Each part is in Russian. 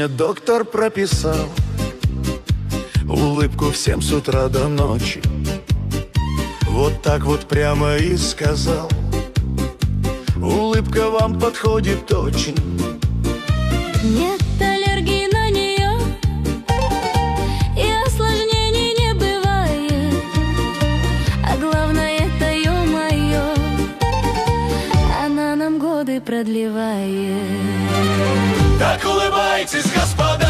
мне доктор прописал улыбку всем с утра до ночи. Вот так вот прямо и сказал: улыбка вам подходит очень. Нет аллергии на нее, и осложнений не бывает. А главное, это ё-моё, она нам годы продлевает. Так улыбайтесь, господа,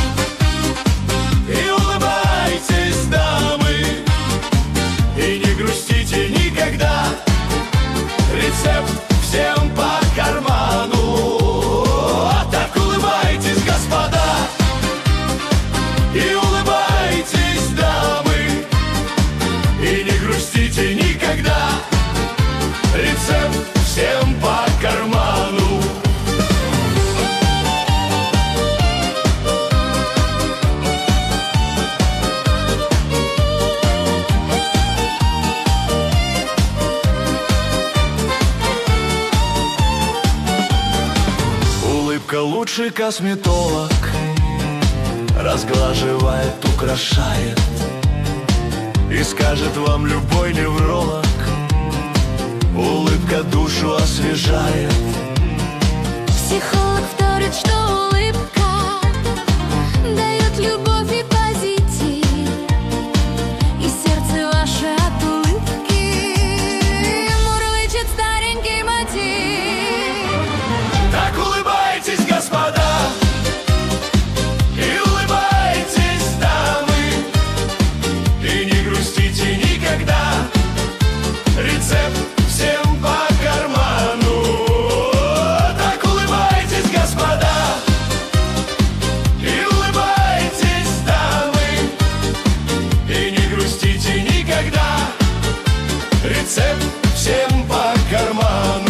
и улыбайтесь, дамы, и не грустите никогда. Рецепт всем по карману. А так улыбайтесь, господа, и улыбайтесь, дамы, и не грустите никогда. Рецепт всем по карману. Улыбка лучший косметолог, разглаживает, украшает, и скажет вам любой невролог: улыбка душу освежает. Психолог вторит, что улыбка дает любовь и позитив, и сердце ваше от улыбки мурлычет старенький мотив. Так улыбайтесь, господа, и улыбайтесь, дамы, и не грустите никогда. Рецепт всем по карману. Так улыбайтесь, господа, и улыбайтесь, дамы, и не грустите никогда. Рецепт всем по карману.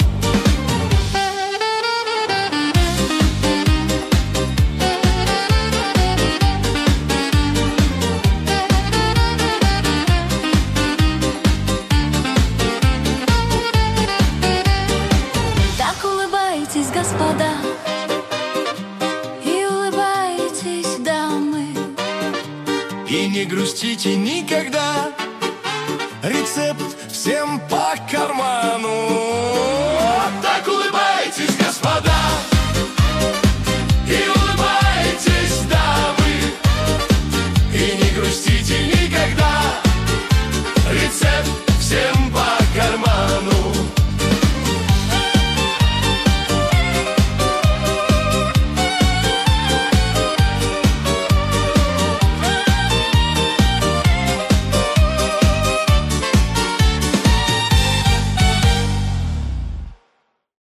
Так улыбайтесь, господа, и улыбайтесь, дамы, И не грустите никогда. Рецепт всем по карману.